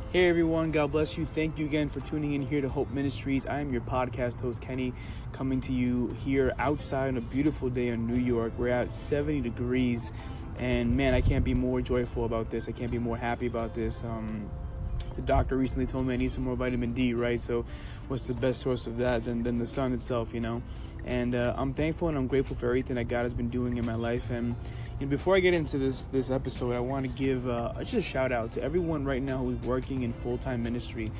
Hey everyone, God bless you. Thank you again for tuning in here to Hope Ministries. I am your podcast host, Kenny, coming to you here outside on a beautiful day in New York. We're at 70 degrees, and man, I can't be more joyful about this. I can't be more happy about this. The doctor recently told me I need some more vitamin D, right? So what's the best source of that than the sun itself, you know? And I'm thankful and I'm grateful for everything that God has been doing in my life. And before I get into this episode, I want to give just a shout out to everyone right now who's working in full-time ministry.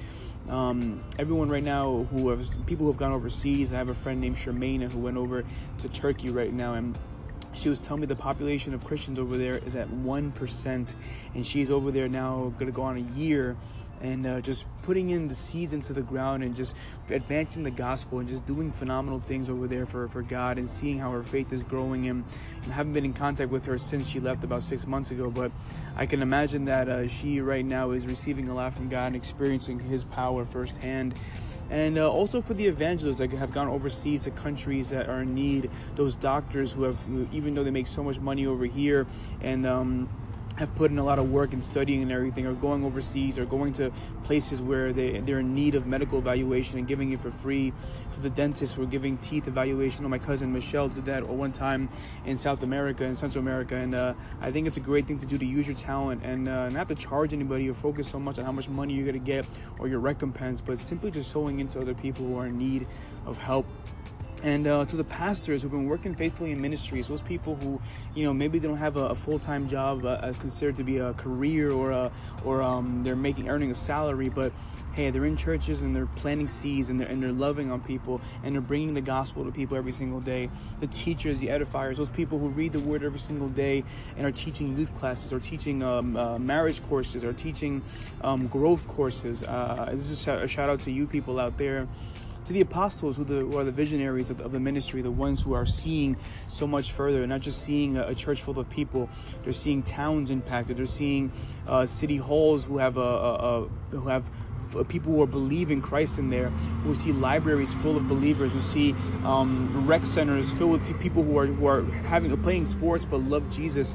Everyone right now people who have gone overseas. I have a friend named Charmaine who went over to Turkey right now, and she was telling me the population of Christians over there is at 1%, and she's over there now going to go on a year and just putting in the seeds into the ground and just advancing the gospel and just doing phenomenal things over there for God, and seeing how her faith is growing. And I haven't been in contact with her since she left about 6 months ago, but I can imagine that she right now is receiving a lot from God and experiencing His power firsthand. And also for the evangelists that have gone overseas to countries that are in need, those doctors who even though they make so much money over here and have put in a lot of work and studying and everything, are going overseas or going to places where they're in need of medical evaluation and giving it for free. For the dentists who are giving teeth evaluation. My cousin Michelle did that one time in South America and Central America, and I think it's a great thing to do, to use your talent and not have to charge anybody or focus so much on how much money you're going to get or your recompense, but simply just sowing into other people who are in need of help. And to the pastors who've been working faithfully in ministries, those people who, maybe they don't have a full-time job considered to be a career or they're earning a salary, but hey, they're in churches and they're planting seeds and they're loving on people and they're bringing the gospel to people every single day. The teachers, the edifiers, those people who read the word every single day and are teaching youth classes or teaching marriage courses or teaching growth courses. This is a shout out to you people out there. To the apostles who are the visionaries of the ministry, the ones who are seeing so much further, not just seeing a church full of people. They're seeing towns impacted. They're seeing city halls who have people who are believing Christ in there, who see libraries full of believers, who see rec centers filled with people who are playing sports but love Jesus.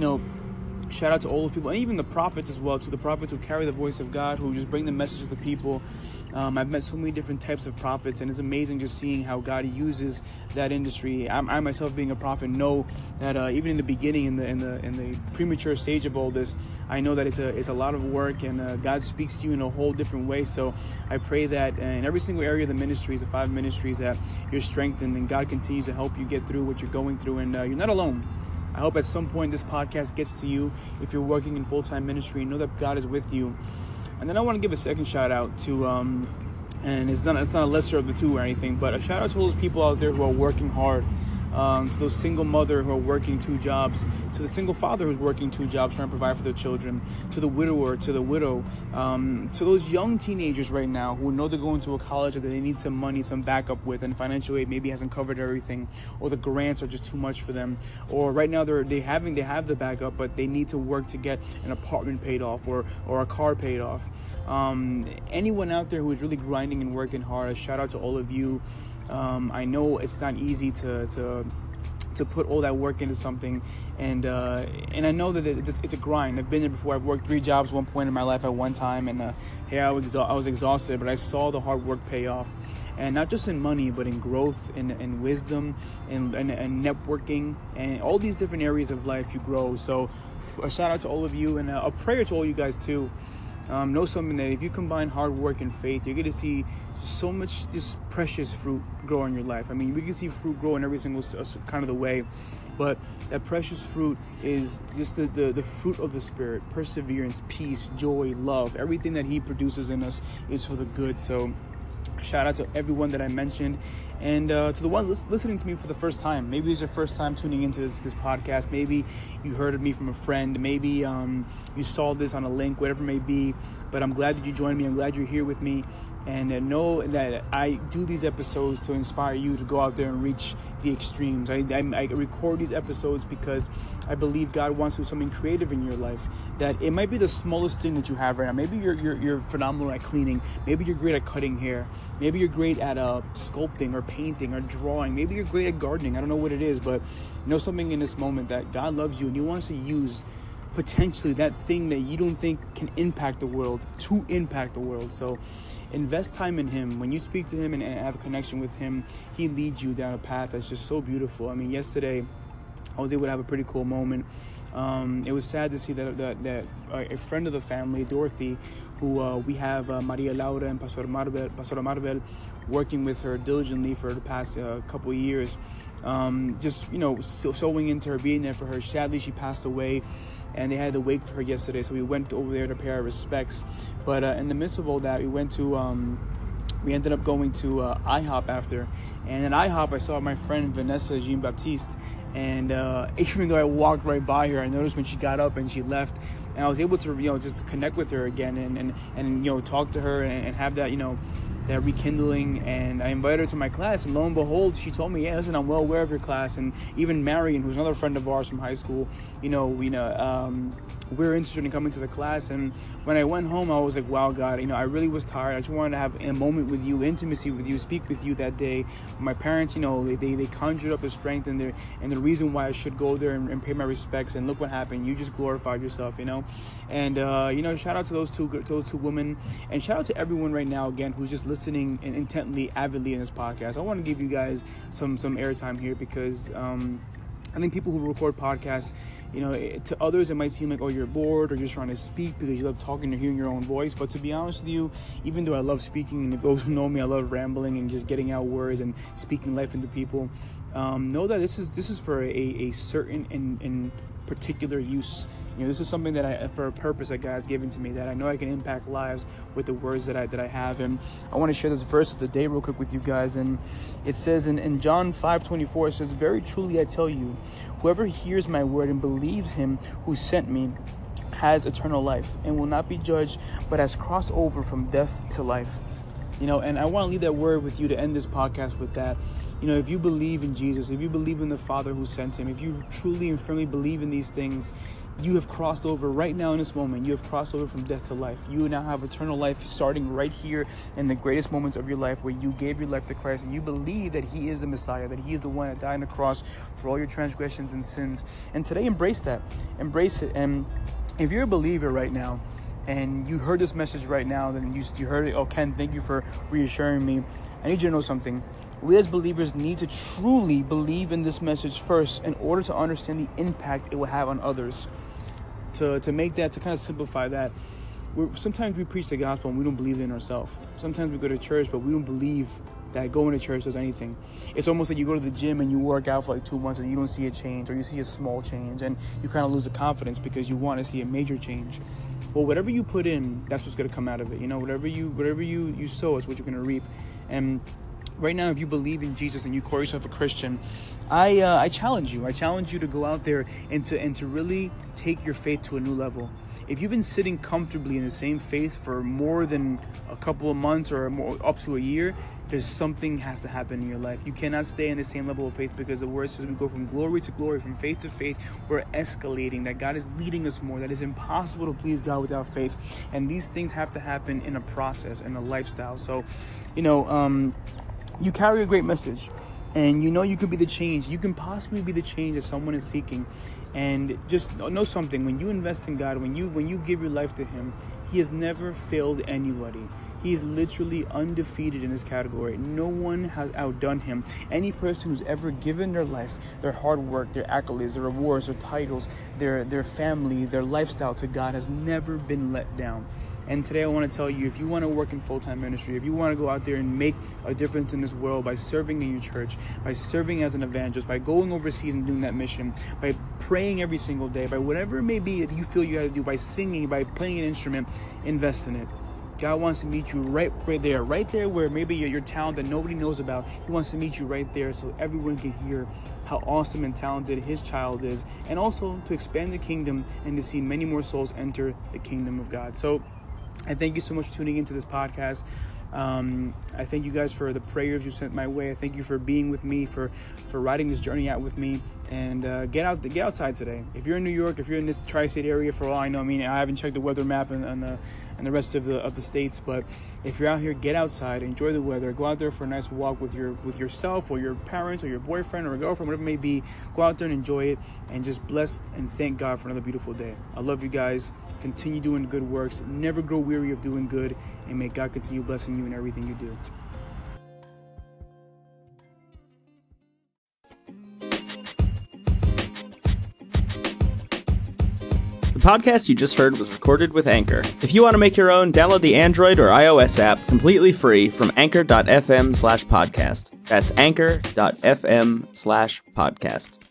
Shout out to all those people, and even the prophets as well, to the prophets who carry the voice of God, who just bring the message to the people. I've met so many different types of prophets, and it's amazing just seeing how God uses that industry. I myself, being a prophet, know that even in the beginning, in the premature stage of all this, I know that it's a lot of work, and God speaks to you in a whole different way. So I pray that in every single area of the ministries, the 5 ministries, that you're strengthened and God continues to help you get through what you're going through, and you're not alone. I hope at some point this podcast gets to you. If you're working in full-time ministry, know that God is with you. And then I want to give a second shout out to, and it's not a lesser of the two or anything, but a shout out to those people out there who are working hard. To those single mother who are working 2 jobs, to the single father who's working 2 jobs trying to provide for their children, to the widower, to the widow, to those young teenagers right now who know they're going to a college that they need some money, some backup with, and financial aid maybe hasn't covered everything, or the grants are just too much for them, or right now they have the backup, but they need to work to get an apartment paid off or a car paid off. Anyone out there who is really grinding and working hard, a shout out to all of you. I know it's not easy to put all that work into something, and I know that it's a grind. I've been there before. I've worked 3 jobs at one point in my life at one time, and I was exhausted, but I saw the hard work pay off, and not just in money, but in growth and wisdom and networking and all these different areas of life you grow. So a shout out to all of you, and a prayer to all you guys too. Know something, that if you combine hard work and faith, you're going to see so much just precious fruit grow in your life. I mean, we can see fruit grow in every single kind of the way, but that precious fruit is just the fruit of the Spirit: perseverance, peace, joy, love. Everything that He produces in us is for the good. So shout out to everyone that I mentioned, and to the one listening to me for the first time. Maybe it's your first time tuning into this podcast. Maybe you heard of me from a friend. Maybe you saw this on a link, whatever it may be. But I'm glad that you joined me. I'm glad you're here with me. And know that I do these episodes to inspire you to go out there and reach the extremes. I record these episodes because I believe God wants to do something creative in your life. That it might be the smallest thing that you have right now. Maybe you're phenomenal at cleaning. Maybe you're great at cutting hair. Maybe you're great at sculpting or painting or drawing. Maybe you're great at gardening. I don't know what it is, but know something in this moment, that God loves you and He wants to use potentially that thing that you don't think can impact the world to impact the world. So invest time in him. When you speak to him and have a connection with him, he leads you down a path that's just so beautiful. I mean, yesterday I was able to have a pretty cool moment. It was sad to see that a friend of the family, Dorothy, who we have Maria Laura and Pastora Marvel working with her diligently for the past couple of years, just, sewing into her, being there for her. Sadly, she passed away, and they had to wake for her yesterday, so we went over there to pay our respects. But in the midst of all that, we ended up going to IHOP after. And at IHOP, I saw my friend Vanessa Jean-Baptiste. And even though I walked right by her, I noticed when she got up and she left. And I was able to, just connect with her again and talk to her and have that, that rekindling. And I invited her to my class. And lo and behold, she told me, yeah, listen, I'm well aware of your class. And even Marion, who's another friend of ours from high school, we're interested in coming to the class. And when I went home, I was like, wow, God, I really was tired. I just wanted to have a moment with you, intimacy with you, speak with you that day. My parents, they conjured up the strength and the reason why I should go there and pay my respects. And look what happened. You just glorified yourself, And, shout out to those two women. And shout out to everyone right now, again, who's just listening and intently, avidly in this podcast. I want to give you guys some airtime here because I think people who record podcasts, to others it might seem like, oh, you're bored or you're just trying to speak because you love talking or hearing your own voice. But to be honest with you, even though I love speaking, and if those who know me, I love rambling and just getting out words and speaking life into people, know that this is for a certain and particular use. This is something that for a purpose that God's given to me, that I know I can impact lives with the words that I have. And I want to share this verse of the day real quick with you guys. And it says in John 5:24, it says, very truly I tell you, whoever hears my word and believes him who sent me has eternal life and will not be judged, but has crossed over from death to life. And I want to leave that word with you to end this podcast with that. If you believe in Jesus, if you believe in the Father who sent him, if you truly and firmly believe in these things, you have crossed over right now in this moment. You have crossed over from death to life. You now have eternal life starting right here in the greatest moments of your life, where you gave your life to Christ and you believe that he is the Messiah, that he is the one that died on the cross for all your transgressions and sins. And today, embrace that. Embrace it. And if you're a believer right now, and you heard this message right now, then you heard it. Oh, Ken, thank you for reassuring me. I need you to know something. We as believers need to truly believe in this message first in order to understand the impact it will have on others. To make that, to kind of simplify that, sometimes we preach the gospel and we don't believe it in ourselves. Sometimes we go to church, but we don't believe that going to church does anything. It's almost like you go to the gym and you work out for like 2 months and you don't see a change, or you see a small change, and you kind of lose the confidence because you want to see a major change. Well, whatever you put in, that's what's going to come out of it. Whatever you sow is what you're going to reap. And right now, if you believe in Jesus and you call yourself a Christian, I challenge you. I challenge you to go out there and to really take your faith to a new level. If you've been sitting comfortably in the same faith for more than a couple of months or more, up to a year, there's something has to happen in your life. You cannot stay in the same level of faith, because the word says we go from glory to glory, from faith to faith. We're escalating, that God is leading us more, that it's impossible to please God without faith. And these things have to happen in a process, in a lifestyle. So, you carry a great message, and you can be the change. You can possibly be the change that someone is seeking. And just know something: when you invest in God, when you give your life to him, he has never failed anybody. He is literally undefeated in this category. No one has outdone him. Any person who's ever given their life, their hard work, their accolades, their awards, their titles, their family, their lifestyle to God has never been let down. And today I want to tell you, if you want to work in full-time ministry, if you want to go out there and make a difference in this world by serving in your church, by serving as an evangelist, by going overseas and doing that mission, by praying every single day, by whatever it may be that you feel you have to do, by singing, by playing an instrument, invest in it. God wants to meet you right there where maybe your talent that nobody knows about. He wants to meet you right there so everyone can hear how awesome and talented his child is, and also to expand the kingdom and to see many more souls enter the kingdom of God. So I thank you so much for tuning into this podcast. I thank you guys for the prayers you sent my way. I thank you for being with me, for riding this journey out with me. and get outside today. If you're in New York, if you're in this tri-state area, for all I know, I mean, I haven't checked the weather map and the rest of the states, but if you're out here, get outside, enjoy the weather, go out there for a nice walk with yourself or your parents or your boyfriend or a girlfriend, whatever it may be. Go out there and enjoy it, and just bless and thank God for another beautiful day. I love you guys. Continue doing good works. Never grow weary of doing good, and may God continue blessing you in everything you do. The podcast you just heard was recorded with Anchor. If you want to make your own, download the Android or iOS app completely free from anchor.fm/podcast. That's anchor.fm/podcast.